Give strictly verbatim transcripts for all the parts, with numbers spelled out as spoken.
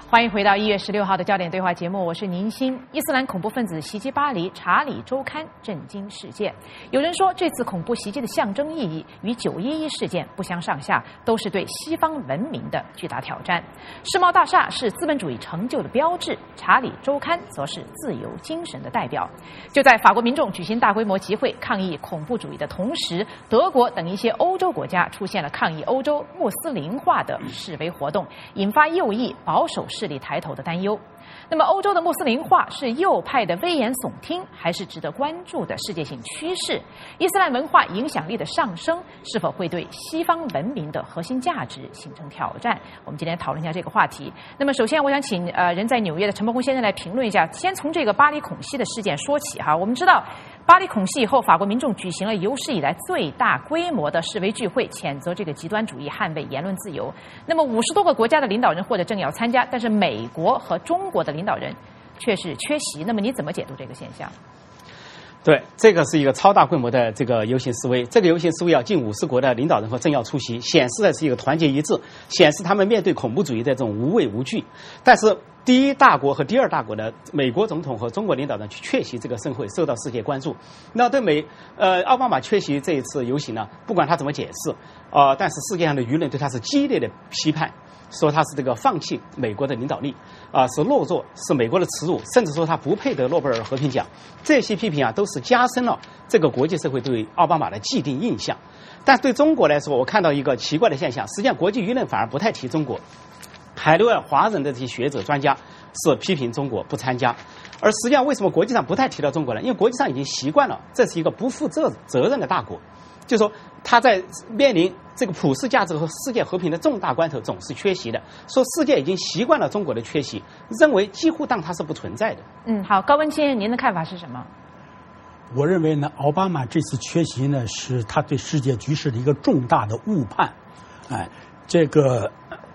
欢迎回到一月十六号的焦点对话节目，我是宁欣。伊斯兰恐怖分子袭击巴黎，查理周刊震惊世界。有人说，这次恐怖袭击的象征意义与九一一事件不相上下，都是对西方文明的巨大挑战。世贸大厦是资本主义成就的标志，查理周刊则是自由精神的代表。就在法国民众举行大规模集会抗议恐怖主义的同时，德国等一些欧洲国家出现了抗议欧洲穆斯林化的示威活动，引发右翼保守势力抬头的担忧。那么，欧洲的穆斯林化是右派的危言耸听，还是值得关注的世界性趋势？伊斯兰文化影响力的上升，是否会对西方文明的核心价值形成挑战？我们今天讨论一下这个话题。那么，首先我想请呃人在纽约的陈伯公先生来评论一下。先从这个巴黎恐袭的事件说起哈。我们知道，巴黎恐袭以后，法国民众举行了有史以来最大规模的示威聚会，谴责这个极端主义，捍卫言论自由。那么，五十多个国家的领导人或者政要参加，但是美国和中国的领导人却是缺席。那么你怎么解读这个现象？ 对，这个是一个超大规模的这个游行示威，这个游行示威要近五十国的领导人和政要出席，显示的是一个团结一致，显示他们面对恐怖主义的这种无畏无惧。但是第一大国和第二大国的美国总统和中国领导人去缺席这个盛会，受到世界关注。那对美呃奥巴马缺席这一次游行呢，不管他怎么解释，呃，但是世界上的舆论对他是激烈的批判。说他是这个放弃美国的领导力啊、呃，是懦弱，是美国的耻辱，甚至说他不配得诺贝尔和平奖。这些批评啊，都是加深了这个国际社会对奥巴马的既定印象。但对中国来说，我看到一个奇怪的现象，实际上国际舆论反而不太提中国。海内外华人的这些学者专家是批评中国不参加，而实际上为什么国际上不太提到中国呢？因为国际上已经习惯了，这是一个不负责责任的大国，就是说他在面临这个普世价值和世界和平的重大关头总是缺席的，说世界已经习惯了中国的缺席，认为几乎当它是不存在的。嗯， 好，高文清，您的看法是什么？ 我认为呢，奥巴马这次缺席呢，是他对世界局势的一个重大的误判。哎，这个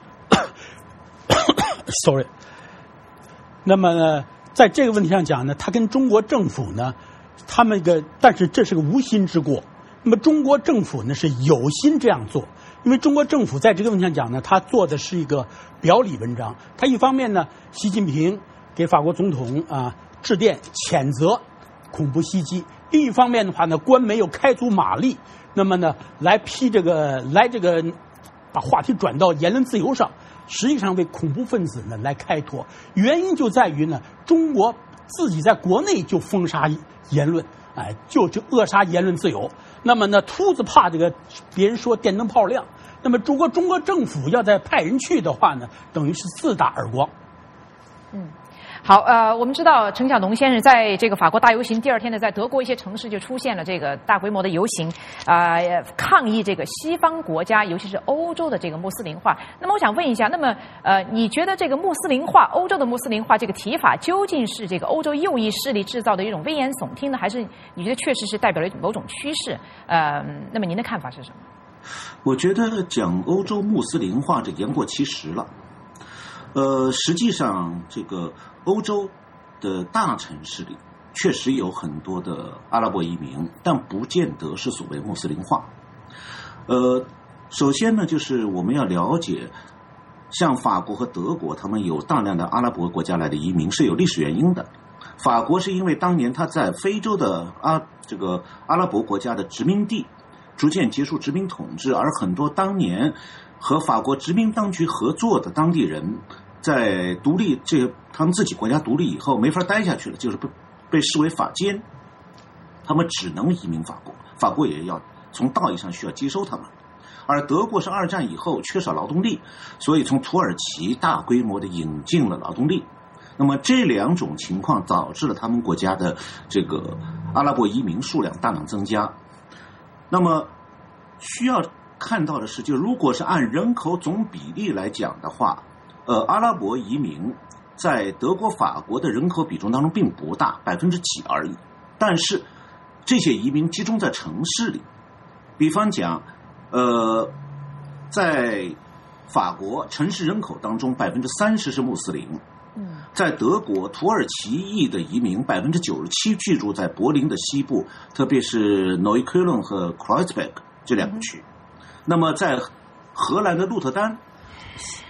，sorry。那么呢，在这个问题上讲呢，他跟中国政府呢，他们个，但是这是个无心之过。那么中国政府呢是有心这样做，因为中国政府在这个问题上讲呢，他做的是一个表里文章。他一方面呢，习近平给法国总统啊致电谴责恐怖袭击；另一方面的话呢，官媒又开足马力，那么呢来批这个来这个把话题转到言论自由上，实际上为恐怖分子呢来开脱。原因就在于呢，中国自己在国内就封杀言论。哎，就就扼杀言论自由。那么呢，秃子怕这个别人说电灯泡亮。那么，如果中国政府要再派人去的话呢，等于是自打耳光。 嗯。好，呃，我们知道陈晓农先生在这个法国大游行第二天呢，在德国一些城市就出现了这个大规模的游行，啊、呃，抗议这个西方国家，尤其是欧洲的这个穆斯林化。那么我想问一下，那么呃，你觉得这个穆斯林化，欧洲的穆斯林化这个提法，究竟是这个欧洲右翼势力制造的一种危言耸听呢，还是你觉得确实是代表了某种趋势？呃，那么您的看法是什么？ 我觉得讲欧洲穆斯林化这言过其实了。呃，实际上这个欧洲的大城市里确实有很多的阿拉伯移民，但不见得是所谓穆斯林化。呃，首先呢，就是我们要了解，像法国和德国，他们有大量的阿拉伯国家来的移民是有历史原因的。法国是因为当年他在非洲的阿这个阿拉伯国家的殖民地逐渐结束殖民统治，而很多当年和法国殖民当局合作的当地人，在独立这他们自己国家独立以后没法待下去了，就是被被视为法奸，他们只能移民法国，法国也要从道义上需要接收他们。而德国是二战以后缺少劳动力，所以从土耳其大规模的引进了劳动力。那么这两种情况导致了他们国家的这个阿拉伯移民数量大量增加。那么需要看到的是，就如果是按人口总比例来讲的话，呃，阿拉伯移民在德国、法国的人口比重当中并不大，百分之几而已。但是这些移民集中在城市里，比方讲，呃，在法国城市人口当中百分之三十是穆斯林。在德国，土耳其裔的移民百分之九十七居住在柏林的西部，特别是诺伊科伦和 Kreuzberg 这两个区。那么在荷兰的鹿特丹，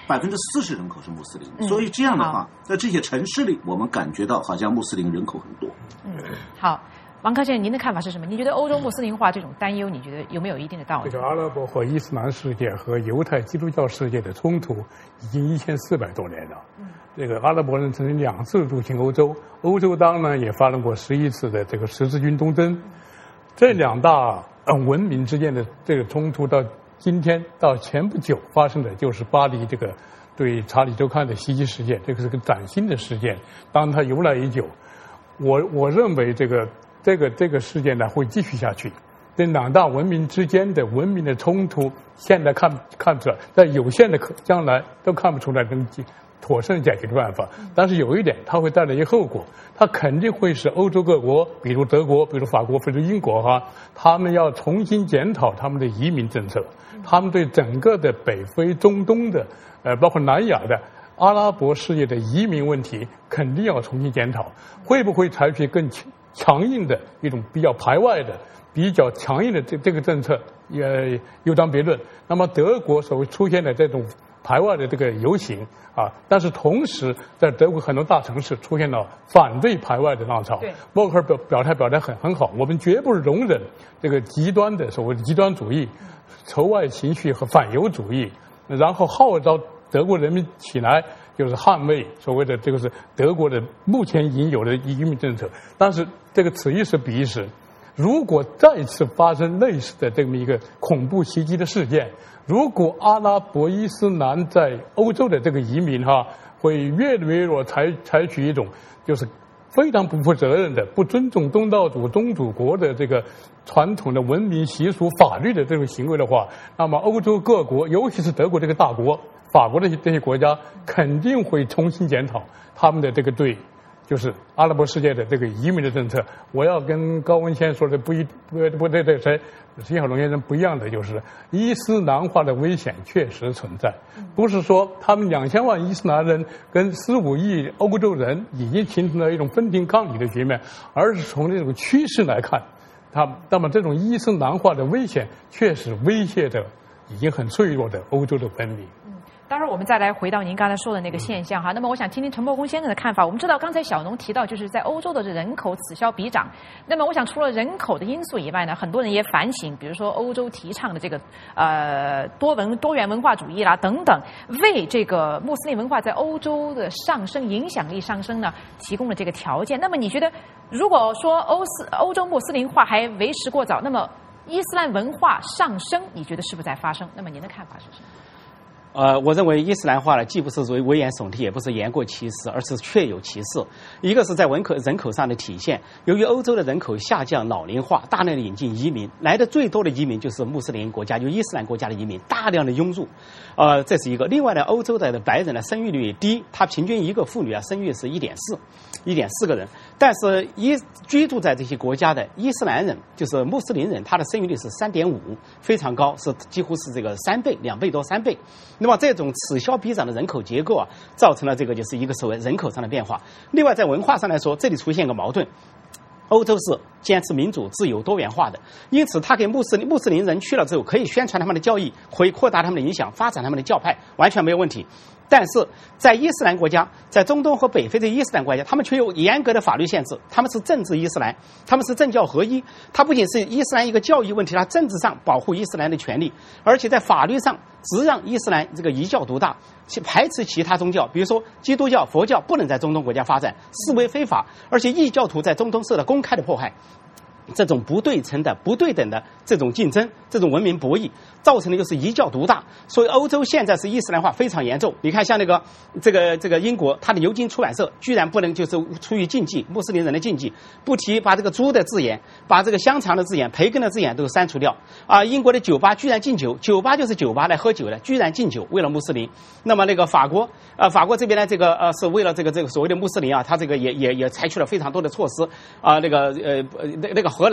百分之四十人口是穆斯林，嗯、所以这样的话，在这些城市里，我们感觉到好像穆斯林人口很多。 嗯，好。王康先生，您的看法是什么？您觉得欧洲穆斯林化这种担忧，你觉得有没有一定的道理？ 这个阿拉伯和伊斯兰世界和犹太基督教世界的冲突已经一千四百多年了。嗯，这个阿拉伯人曾经两次入侵欧洲，欧洲当然也发生过十一次的这个十字军东征。这两大呃文明之间的这个冲突，到今天到前不久发生的就是巴黎这个对查理周刊的袭击事件，这个是个崭新的事件，当然它由来已久。我我认为这个。这个这个事件呢会继续下去，这两大文明之间的文明的冲突，现在看看不出来，在有限的可将来都看不出来能妥善解决的办法。但是有一点，它会带来一个后果，它肯定会使欧洲各国，比如德国、比如法国、比如英国哈，他们要重新检讨他们的移民政策，他们对整个的北非、中东的，呃，包括南亚的。阿拉伯世界的移民问题肯定要重新检讨，会不会采取更强硬的一种比较排外的、比较强硬的这这个政策，也有当别论。那么德国所谓出现的这种排外的这个游行啊，但是同时在德国很多大城市出现了反对排外的浪潮。默克尔表表态表态很很好，我们绝不是容忍这个极端的所谓的极端主义、仇外情绪和反犹主义，然后号召德国人民起来，就是捍卫所谓的这个是德国的目前已经有的移民政策。但是这个此一时彼一时，如果再次发生类似的这么一个恐怖袭击的事件，如果阿拉伯伊斯兰在欧洲的这个移民哈，会越来越弱，采采取一种就是非常不负责任的、不尊重东道主、宗主国的这个传统的文明习俗、法律的这种行为的话，那么欧洲各国，尤其是德国这个大国、法国的这些国家，肯定会重新检讨他们的这个对，就是阿拉伯世界的这个移民的政策。我要跟高文谦说的不一不不对对谁徐小龙先生不一样的，就是伊斯兰化的危险确实存在，不是说他们两千万伊斯兰人跟十五亿欧洲人已经形成了一种分庭抗礼的局面，而是从这种趋势来看，他那么这种伊斯兰化的危险确实威胁着已经很脆弱的欧洲的文明。 待会儿我们再来回到您刚才说的那个现象哈。那么我想听听陈伯公先生的看法。我们知道刚才小农提到，就是在欧洲的人口此消彼长。那么我想除了人口的因素以外呢，很多人也反省，比如说欧洲提倡的这个呃多文多元文化主义啦等等，为这个穆斯林文化在欧洲的上升、影响力上升呢提供了这个条件。那么你觉得，如果说欧斯欧洲穆斯林化还为时过早，那么伊斯兰文化上升，你觉得是不是在发生？那么您的看法是什么？ 呃，我认为伊斯兰化呢，既不是危言耸听，也不是言过其实，而是确有其事。一个是在人口人口上的体现，由于欧洲的人口下降、老龄化，大量的引进移民，来的最多的移民就是穆斯林国家，就伊斯兰国家的移民大量的涌入，呃，这是一个。另外呢，欧洲的白人的生育率低，它平均一个妇女啊生育是一点四，一点四个人。但是伊居住在这些国家的伊斯兰人，就是穆斯林人，他的生育率是三点五，非常高，是几乎是这个三倍、两倍多、三倍。那么这种此消彼长的人口结构啊，造成了这个就是一个所谓人口上的变化。另外在文化上来说，这里出现个矛盾，欧洲是坚持民主、自由、多元化的，因此他给穆斯林穆斯林人去了之后，可以宣传他们的教义，会扩大他们的影响，发展他们的教派，完全没有问题。但是在伊斯兰国家，在中东和北非的伊斯兰国家，他们却有严格的法律限制，他们是政治伊斯兰，他们是政教合一，它不仅是伊斯兰一个教义问题，它政治上保护伊斯兰的权利，而且在法律上只让伊斯兰这个一教独大，排斥其他宗教，比如说基督教、佛教不能在中东国家发展，视为非法，而且异教徒在中东受到公开的迫害。这种不对称的、不对等的这种竞争，这种文明博弈，造成的就是一教独大。所以欧洲现在是伊斯兰化非常严重。你看，像那个这个这个英国，它的牛津出版社居然不能就是出于禁忌，穆斯林人的禁忌，不提把这个猪的字眼、把这个香肠的字眼、培根的字眼都删除掉啊！英国的酒吧居然禁酒，酒吧就是酒吧来喝酒的，居然禁酒，为了穆斯林。那么那个法国啊、呃，法国这边呢，这个呃是为了这个这个所谓的穆斯林啊，他这个也也也采取了非常多的措施啊，那个呃那那个。荷兰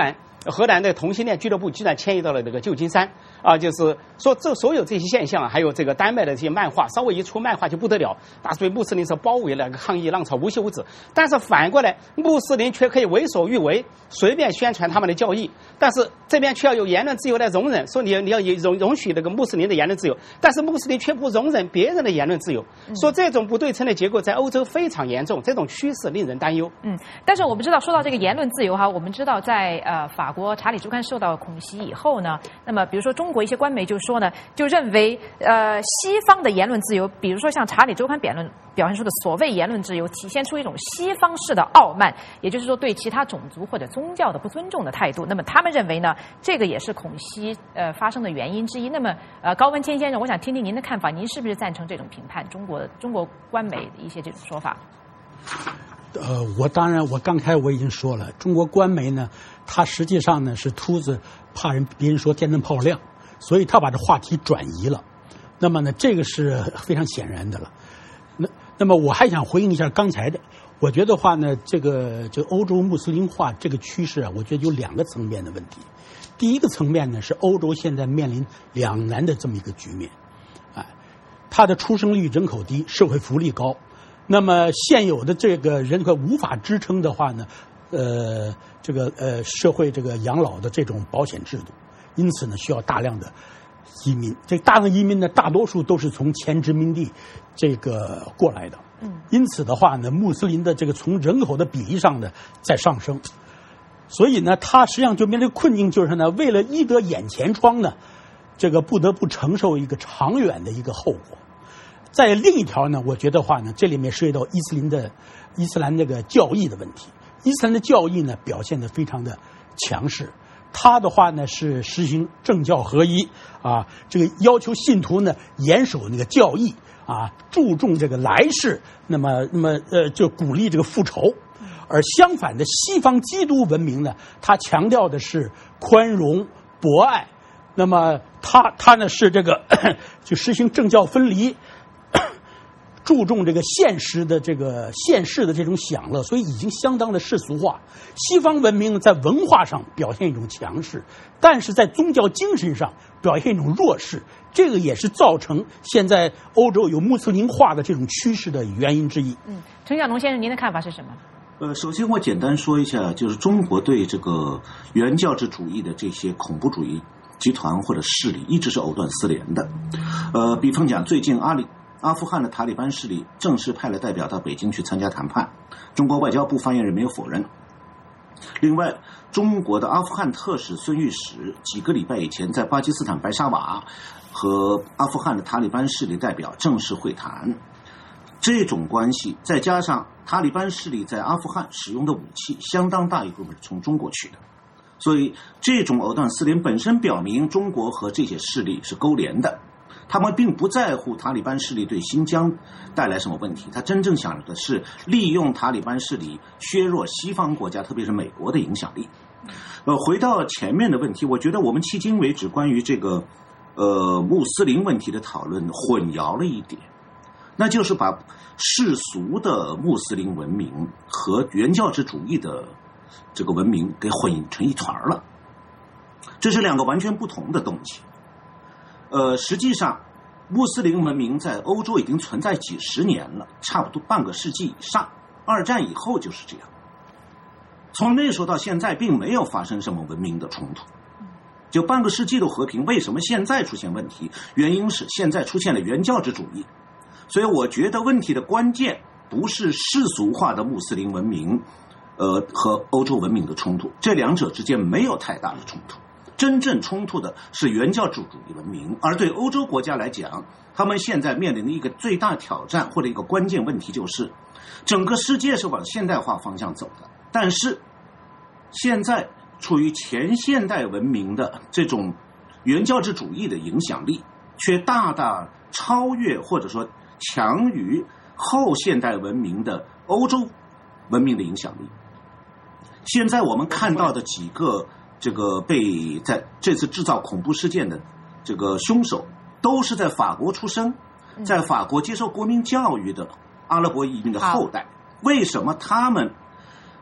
荷兰的同性恋俱乐部居然迁移到了这个旧金山啊，就是说这所有这些现象，还有这个丹麦的这些漫画，稍微一出漫画就不得了，大被穆斯林是包围了，抗议浪潮无休止。但是反过来，穆斯林却可以为所欲为，随便宣传他们的教义，但是这边却要有言论自由来容忍，说你你要容容许那个穆斯林的言论自由，但是穆斯林却不容忍别人的言论自由，说这种不对称的结构在欧洲非常严重，这种趋势令人担忧。 嗯，但是我们知道，说到这个言论自由哈，我们知道在呃法国《查理周刊》受到恐袭以后呢，那么比如说中国一些官媒就说呢，就认为呃西方的言论自由，比如说像《查理周刊》表论表现出的所谓言论自由，体现出一种西方式的傲慢，也就是说对其他种族或者宗教的不尊重的态度。那么他们认为呢，这个也是恐袭呃发生的原因之一。那么呃高文谦先生，我想听听您的看法，您是不是赞成这种评判？中国中国官媒的一些这种说法？ 呃，我当然，我刚才我已经说了，中国官媒呢，它实际上呢是秃子怕人别人说电灯泡亮，所以他把这话题转移了。那么呢，这个是非常显然的了。那那么我还想回应一下刚才的，我觉得话呢，这个这个欧洲穆斯林化这个趋势啊，我觉得有两个层面的问题。第一个层面呢，是欧洲现在面临两难的这么一个局面，哎，它的出生率、人口低，社会福利高。那么现有的这个人口无法支撑的话呢，呃，这个呃社会这个养老的这种保险制度，因此呢需要大量的移民。这大量移民呢，大多数都是从前殖民地这个过来的。嗯，因此的话呢，穆斯林的这个从人口的比例上呢在上升，所以呢，他实际上就面对困境，就是呢，为了医得眼前疮呢，这个不得不承受一个长远的一个后果。在另一条呢，我觉得话呢，这里面涉及到伊斯林的伊斯兰这个教义的问题。伊斯兰的教义呢，表现得非常的强势。他的话呢是实行政教合一啊，这个要求信徒呢严守那个教义啊，注重这个来世，那么那么呃就鼓励这个复仇。而相反的，西方基督文明呢，他强调的是宽容博爱。那么他他呢是这个就实行政教分离。注重这个现实的这个现世的这种享乐，所以已经相当的世俗化。西方文明在文化上表现一种强势，但是在宗教精神上表现一种弱势，这个也是造成现在欧洲有穆斯林化的这种趋势的原因之一。 嗯，陈小龙先生，您的看法是什么？ 呃，首先我简单说一下，就是中国对这个原教旨主义的这些恐怖主义集团或者势力一直是藕断丝连的。呃，比方讲，最近阿里。阿富汗的塔利班势力正式派了代表到北京去参加谈判，中国外交部发言人没有否认。另外，中国的阿富汗特使孙玉石几个礼拜以前在巴基斯坦白沙瓦和阿富汗的塔利班势力代表正式会谈。这种关系再加上塔利班势力在阿富汗使用的武器相当大一部分是从中国取的，所以这种藕断丝连本身表明中国和这些势力是勾连的。他们并不在乎塔利班势力对新疆带来什么问题，他真正想的是利用塔利班势力削弱西方国家，特别是美国的影响力。呃，回到前面的问题，我觉得我们迄今为止关于这个呃穆斯林问题的讨论混淆了一点，那就是把世俗的穆斯林文明和原教旨主义的这个文明给混成一团了，这是两个完全不同的东西。呃，实际上，穆斯林文明在欧洲已经存在几十年了，差不多半个世纪以上。二战以后就是这样，从那时候到现在，并没有发生什么文明的冲突，就半个世纪的和平。为什么现在出现问题？原因是现在出现了原教旨主义。所以，我觉得问题的关键不是世俗化的穆斯林文明，呃，和欧洲文明的冲突，这两者之间没有太大的冲突。真正冲突的是原教旨主义文明，而对欧洲国家来讲，他们现在面临的一个最大挑战或者一个关键问题就是，整个世界是往现代化方向走的，但是现在处于前现代文明的这种原教旨主义的影响力，却大大超越或者说强于后现代文明的欧洲文明的影响力。现在我们看到的几个这个被在这次制造恐怖事件的这个凶手，都是在法国出生，在法国接受国民教育的阿拉伯移民的后代。为什么他们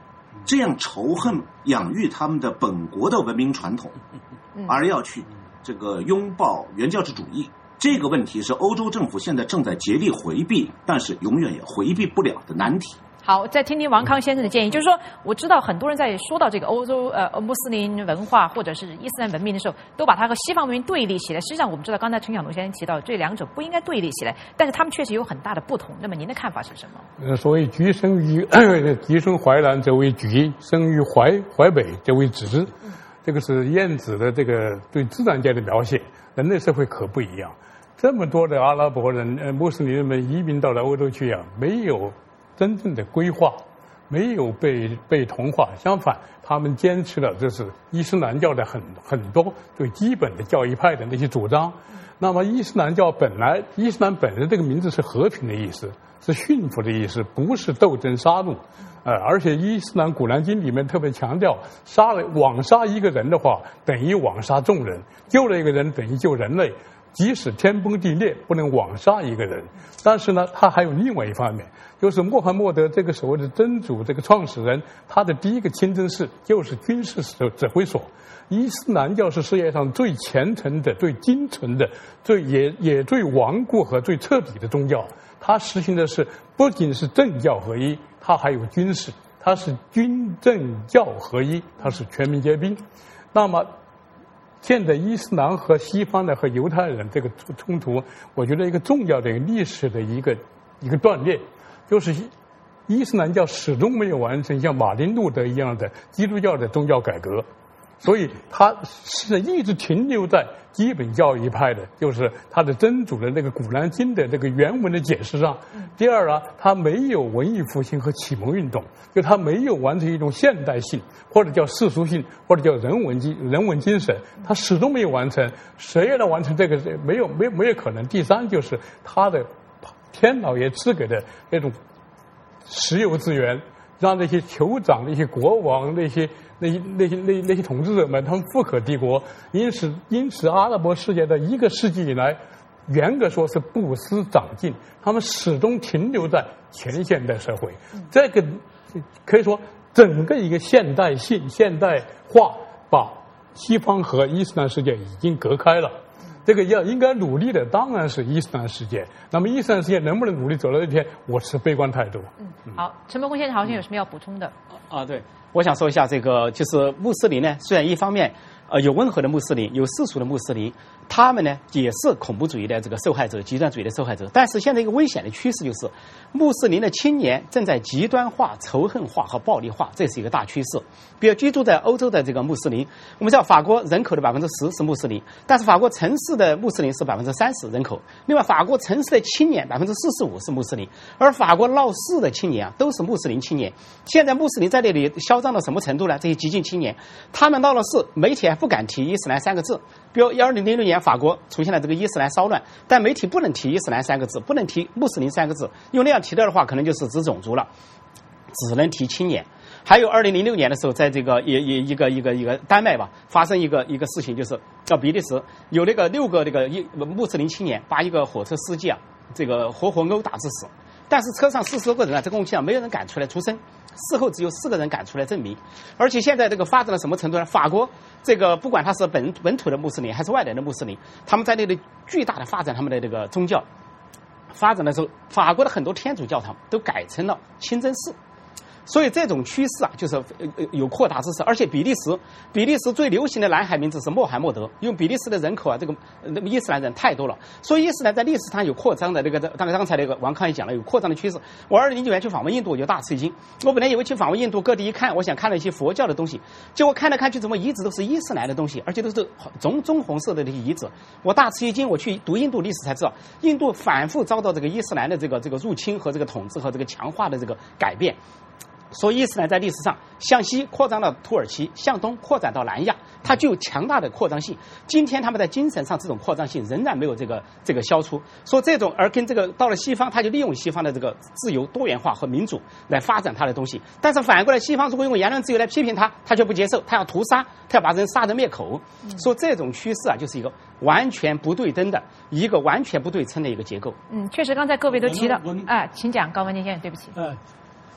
这样仇恨养育他们的本国的文明传统，而要去这个拥抱原教旨主义，这个问题是欧洲政府现在正在竭力回避，但是永远也回避不了的难题。 好，再听听王康先生的建议，就是说，我知道很多人在说到这个欧洲呃穆斯林文化或者是伊斯兰文明的时候，都把它和西方文明对立起来。实际上，我们知道刚才陈晓东先生提到，这两者不应该对立起来，但是他们确实有很大的不同。那么您的看法是什么？ 呃，所谓居生于居生淮南则为居，生于淮淮北则为直。这个是晏子的这个对自然界的描写。人类社会可不一样，这么多的阿拉伯人、呃穆斯林人们移民到了欧洲去啊，没有真正的规划，没有被被同化，相反，他们坚持了就是伊斯兰教的很很多最基本的教义派的那些主张。那么伊斯兰教本来，伊斯兰本身这个名字是和平的意思，是驯服的意思，不是斗争杀戮。呃，而且伊斯兰古兰经里面特别强调，杀了枉杀一个人的话，等于枉杀众人；救了一个人，等于救人类。即使天崩地裂，不能枉杀一个人。但是呢，他还有另外一方面，就是穆罕默德这个所谓的真主，这个创始人，他的第一个清真寺就是军事指挥所。伊斯兰教是世界上最虔诚的、最精纯的、最也也最顽固和最彻底的宗教。它实行的是不仅是政教合一，它还有军事，它是军政教合一，它是全民皆兵。那么现在伊斯兰和西方的和犹太人这个冲突，我觉得一个重要的历史的一个一个断裂，就是伊斯兰教始终没有完成像马丁路德一样的基督教的宗教改革，所以它是一直停留在基本教义派的，就是它的真主的那个古兰经的这个原文的解释上。第二啊，它没有文艺复兴和启蒙运动，就它没有完成一种现代性，或者叫世俗性，或者叫人文精人文精神，它始终没有完成。谁要来完成这个，没有没有没有可能。第三就是它的天老爷赐给的那种石油资源，让那些酋长、那些国王、那些那些那些那那些统治者们，他们富可敌国。因此，因此，阿拉伯世界的一个世纪以来，严格说是不思长进，他们始终停留在前现代社会。这个可以说，整个一个现代性、现代化，把西方和伊斯兰世界已经隔开了。这个要应该努力的当然是伊斯兰世界。那么伊斯兰世界能不能努力走到这天，我持悲观态度。 嗯，好，陈伯公先生好像有什么要补充的？ 啊，对，我想说一下这个，就是穆斯林呢，虽然一方面呃有温和的穆斯林，有世俗的穆斯林，他们呢也是恐怖主义的这个受害者、极端主义的受害者。但是现在一个危险的趋势就是，穆斯林的青年正在极端化、仇恨化和暴力化，这是一个大趋势。比如居住在欧洲的这个穆斯林，我们知道法国人口的百分之十是穆斯林，但是法国城市的穆斯林是百分之三十人口。另外，法国城市的青年百分之四十五是穆斯林，而法国闹市的青年啊都是穆斯林青年。现在穆斯林在那里嚣张到什么程度呢？这些激进青年，他们闹了事，媒体还不敢提伊斯兰三个字。比如二零零六年法国出现了这个伊斯兰骚乱，但媒体不能提伊斯兰三个字，不能提穆斯林三个字，因为那样提到的话，可能就是指种族了，只能提青年。还有二零零六年的时候，在这个也也一个一个一个丹麦吧，发生一个一个事情，就是叫比利时有那个六个那个穆斯林青年把一个火车司机啊，这个活活殴打致死。但是车上四十多个人啊，这个空气啊，没有人敢出来出声。事后只有四个人敢出来证明。而且现在这个发展到什么程度呢？法国这个不管他是本本土的穆斯林还是外来的穆斯林，他们在那里巨大的发展他们的这个宗教。发展的时候，法国的很多天主教堂都改成了清真寺。所以这种趋势啊，就是有扩大之势。而且比利时，比利时最流行的蓝海名字是穆罕默德，因为比利时的人口啊，这个那么伊斯兰人太多了，所以伊斯兰在历史上有扩张的那个，刚刚才那个王康也讲了，有扩张的趋势。我二零零九年去访问印度，我就大吃一惊。我本来以为去访问印度各地一看，我想看了一些佛教的东西，结果看来看去，怎么一直都是伊斯兰的东西，而且都是棕棕红色的这些遗址。我大吃一惊，我去读印度历史才知道，印度反复遭到这个伊斯兰的这个这个入侵和这个统治和这个强化的这个改变。所以伊斯兰在历史上向西扩张到土耳其，向东扩展到南亚，它具有强大的扩张性。今天他们在精神上这种扩张性仍然没有这个这个消除。说这种而跟这个到了西方，他就利用西方的这个自由、多元化和民主来发展他的东西。但是反过来，西方如果用言论自由来批评他，他却不接受，他要屠杀，他要把人杀人灭口。说这种趋势啊，就是一个完全不对等的一个完全不对称的一个结构。 嗯，确实，刚才各位都提到，哎，请讲，高文健先生，对不起。 呃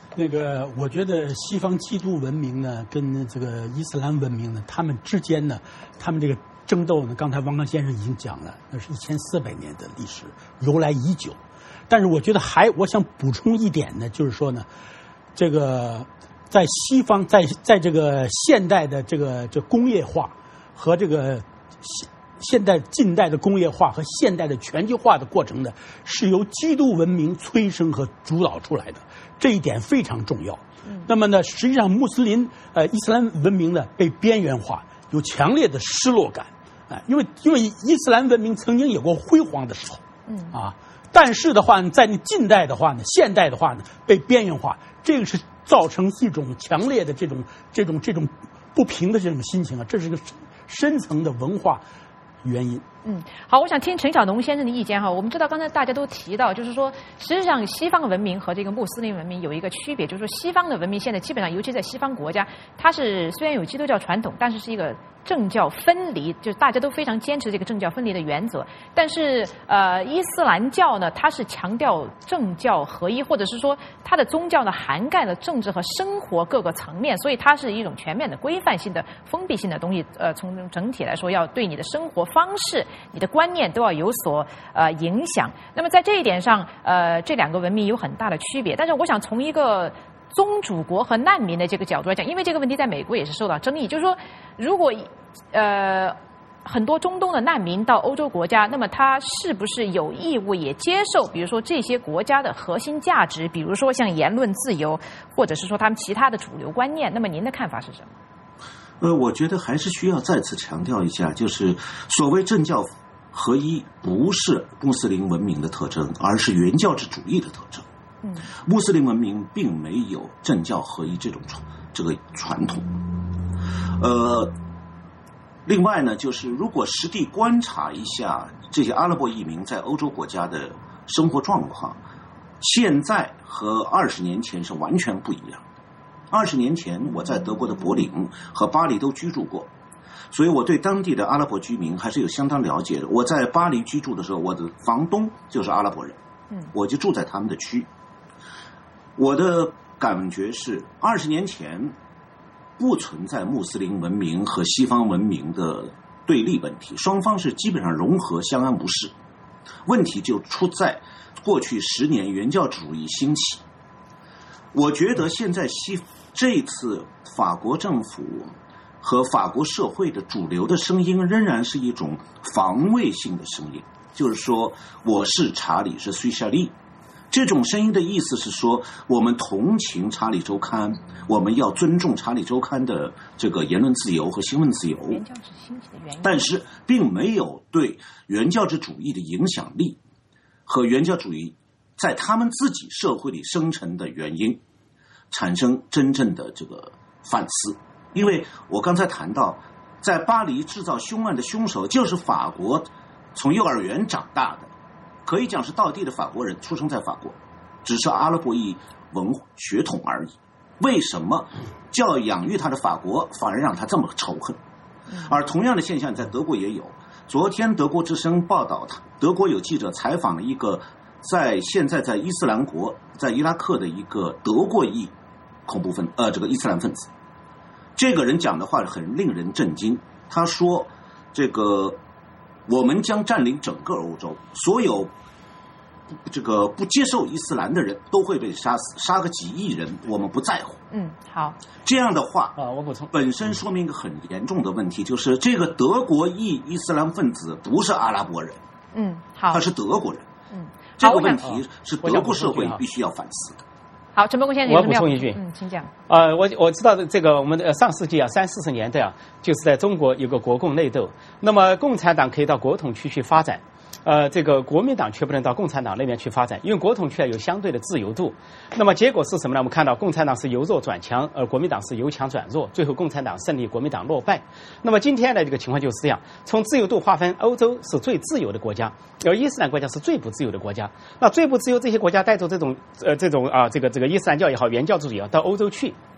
那个，我觉得西方基督文明呢，跟这个伊斯兰文明呢，他们之间呢，他们这个争斗呢，刚才汪刚先生已经讲了，那是一千四百年的历史，由来已久。但是我觉得还，我想补充一点呢，就是说呢，这个在西方，在在这个现代的这个这工业化和这个现现代近代的工业化和现代的全球化的过程呢，是由基督文明催生和主导出来的，这一点非常重要。嗯、那么呢，实际上穆斯林呃伊斯兰文明呢被边缘化，有强烈的失落感啊、呃，因为因为伊斯兰文明曾经有过辉煌的时候，嗯啊。但是的话呢，在近代的话呢，现代的话呢，被边缘化，这个是造成一种强烈的这种这种这种不平的这种心情啊，这是个深层的文化原因。 嗯，好，我想听陈晓农先生的意见哈。我们知道刚才大家都提到，就是说，实际上西方文明和这个穆斯林文明有一个区别，就是说西方的文明现在基本上，尤其在西方国家，它是虽然有基督教传统，但是是一个政教分离，就是大家都非常坚持这个政教分离的原则。但是呃，伊斯兰教呢，它是强调政教合一，或者是说它的宗教呢涵盖了政治和生活各个层面，所以它是一种全面的规范性的封闭性的东西。呃，从整体来说，要对你的生活方式、你的观念都要有所呃影响。那么在这一点上，呃，这两个文明有很大的区别。但是我想从一个宗主国和难民的这个角度来讲，因为这个问题在美国也是受到争议，就是说，如果呃很多中东的难民到欧洲国家，那么他是不是有义务也接受，比如说这些国家的核心价值，比如说像言论自由，或者是说他们其他的主流观念？那么您的看法是什么？ 呃，我觉得还是需要再次强调一下，就是所谓政教合一不是穆斯林文明的特征，而是原教旨主义的特征。嗯，穆斯林文明并没有政教合一这种这个传统。呃，另外呢，就是如果实地观察一下这些阿拉伯移民在欧洲国家的生活状况，现在和二十年前是完全不一样。二十年前我在德国的柏林和巴黎都居住过，所以我对当地的阿拉伯居民还是有相当了解的。我在巴黎居住的时候，我的房东就是阿拉伯人，嗯，我就住在他们的区。我的感觉是，二十年前不存在穆斯林文明和西方文明的对立问题，双方是基本上融合相安无事。问题就出在过去十年原教旨主义兴起。我觉得现在西这次法国政府和法国社会的主流的声音仍然是一种防卫性的声音，就是说我是查理，是苏夏利。这种声音的意思是说，我们同情查理周刊，我们要尊重查理周刊的这个言论自由和新闻自由，但是并没有对原教旨主义的影响力和原教旨主义在他们自己社会里生成的原因产生真正的这个反思。因为我刚才谈到，在巴黎制造凶案的凶手就是法国从幼儿园长大的，可以讲是道地的法国人，出生在法国，只是阿拉伯裔文血统而已。为什么教养育他的法国反而让他这么仇恨？而同样的现象在德国也有。昨天德国之声报道，德国有记者采访了一个在现在在伊斯兰国在伊拉克的一个德国裔恐怖分呃这个伊斯兰分子。这个人讲的话很令人震惊，他说这个我们将占领整个欧洲，所有这个不接受伊斯兰的人都会被杀死，杀个几亿人我们不在乎。 嗯，好。 这样的话啊，我补充， 本身说明一个很严重的问题，就是这个德国裔伊斯兰分子不是阿拉伯人， 嗯，好， 他是德国人。 嗯， 这个问题是德国社会必须要反思的。 好，陈伯公先生， 我补充一句， 嗯，请讲。 呃，我我知道的这个我们的上世纪啊，三四十年代啊，就是在中国有个国共内斗，那么共产党可以到国统区去发展。呃，这个国民党却不能到共产党那边去发展，因为国统区有相对的自由度。那么结果是什么呢？我们看到共产党是由弱转强，而国民党是由强转弱，最后共产党胜利，国民党落败。那么今天的这个情况就是这样：从自由度划分，欧洲是最自由的国家，而伊斯兰国家是最不自由的国家。那最不自由这些国家带着这种呃这种啊这个这个伊斯兰教也好，原教旨也好，到欧洲去。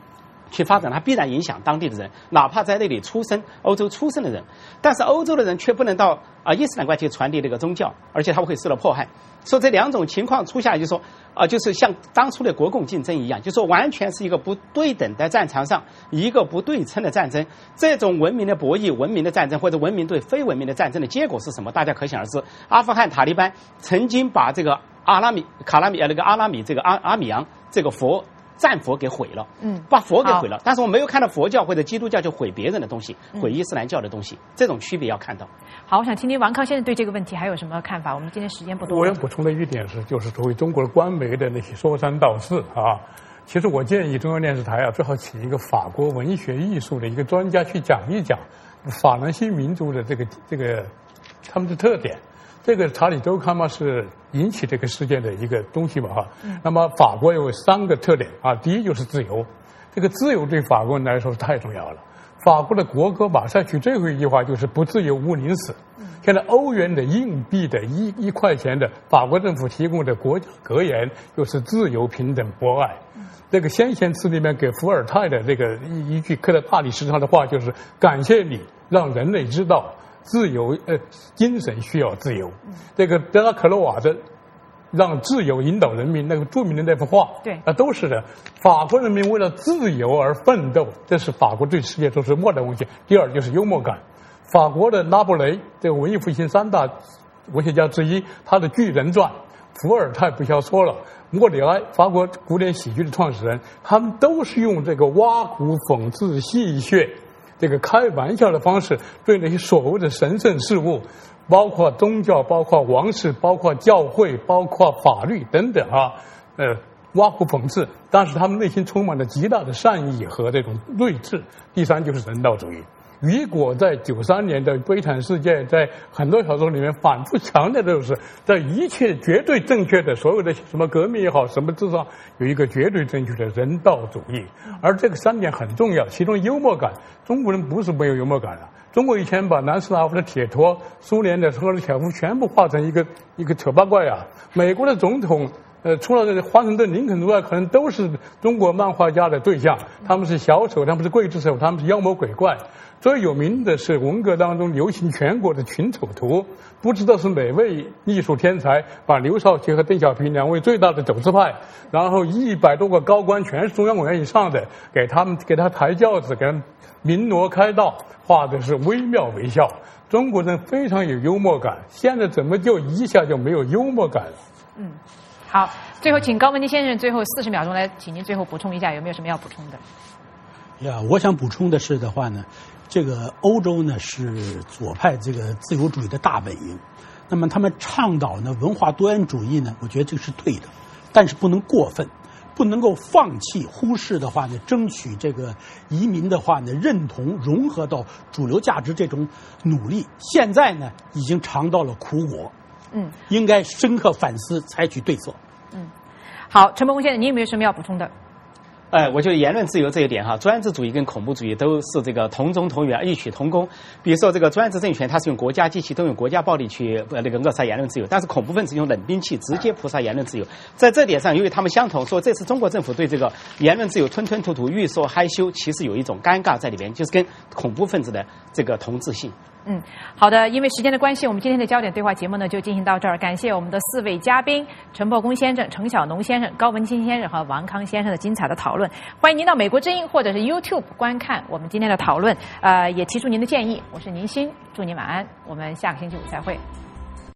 去发展，它必然影响当地的人，哪怕在那里出生、欧洲出生的人，但是欧洲的人却不能到啊伊斯兰国去传递这个宗教，而且他们会受到迫害。说这两种情况出下来，就说啊，就是像当初的国共竞争一样，就说完全是一个不对等的战场上一个不对称的战争。这种文明的博弈、文明的战争或者文明对非文明的战争的结果是什么？大家可想而知。阿富汗塔利班曾经把这个阿拉米卡拉米呃那个阿拉米这个阿阿米扬这个佛。战佛给毁了，嗯，把佛给毁了，但是我没有看到佛教或者基督教就毁别人的东西，毁伊斯兰教的东西，这种区别要看到。 好，我想听听王康先生对这个问题还有什么看法？我们今天时间不多。 我要补充的一点是，就是作为中国的官媒的那些说三道四啊，其实我建议中央电视台啊，最好请一个法国文学艺术的一个专家去讲一讲法兰西民族的这个这个他们的特点。这个查理周刊嘛是引起这个事件的一个东西嘛哈。嗯、那么法国有三个特点啊，第一就是自由，这个自由对法国人来说是太重要了。法国的国歌马赛曲最后一句话就是不自由勿宁死。嗯、现在欧元的硬币的一一块钱的法国政府提供的国家格言就是自由、平等、博爱。嗯、这个先贤词里面给伏尔泰的这个一一句刻在大理石上的话就是感谢你让人类知道。自由，呃，精神需要自由。嗯、这个德拉克罗瓦的让自由引导人民那个著名的那幅画， 对， 啊，都是的。法国人民为了自由而奋斗，这是法国对世界都是莫大贡献。第二就是幽默感，法国的拉伯雷这个文艺复兴三大文学家之一，他的《巨人传》，伏尔泰不消说了，莫里埃法国古典喜剧的创始人，他们都是用这个挖苦、讽刺、戏谑。这个开玩笑的方式对那些所谓的神圣事物，包括宗教、包括王室、包括教会、包括法律等等啊，呃，挖苦讽刺，但是他们内心充满了极大的善意和这种睿智。第三就是人道主义。雨果在九三年的《悲惨世界》在很多小说里面反复强调的就是，在一切绝对正确的所有的什么革命也好，什么之上有一个绝对正确的人道主义，而这个三点很重要。其中幽默感，中国人不是没有幽默感的。中国以前把南斯拉夫的铁托、苏联的赫鲁晓夫全部画成一个一个丑八怪啊！美国的总统。呃，除了这个华盛顿、林肯之外，可能都是中国漫画家的对象。他们是小丑，他们是刽子手，他们是妖魔鬼怪。最有名的是文革当中流行全国的群丑图，不知道是哪位艺术天才把刘少奇和邓小平两位最大的走资派，然后一百多个高官全是中央委员以上的，给他们给他抬轿子，给他们鸣锣开道，画的是惟妙惟肖。中国人非常有幽默感，现在怎么就一下就没有幽默感了？ 嗯。好，最后请高文基先生最后四十秒钟来，请您最后补充一下，有没有什么要补充的？ 呀，我想补充的是的话呢，这个欧洲呢是左派这个自由主义的大本营，那么他们倡导呢文化多元主义呢，我觉得这个是对的，但是不能过分，不能够放弃忽视的话呢，争取这个移民的话呢认同融合到主流价值这种努力，现在呢已经尝到了苦果。嗯，应该深刻反思，采取对策。 嗯，好，陈伯公先生，您有没有什么要补充的？ 哎，我觉得言论自由这一点哈，专制主义跟恐怖主义都是这个同宗同源、异曲同工。比如说这个专制政权，它是用国家机器，都用国家暴力去呃那个扼杀言论自由，但是恐怖分子用冷兵器直接扑杀言论自由。在这点上，由于他们相同，说这次中国政府对这个言论自由吞吞吐吐、欲说害羞，其实有一种尴尬在里边，就是跟恐怖分子的这个同质性。 嗯，好的，因为时间的关系，我们今天的焦点对话节目呢就进行到这儿。感谢我们的四位嘉宾陈伯公先生、程晓农先生、高文清先生和王康先生的精彩的讨论。欢迎您到美国之音或者是 YouTube 观看我们今天的讨论，呃，也提出您的建议。我是宁鑫，祝您晚安，我们下个星期五再会。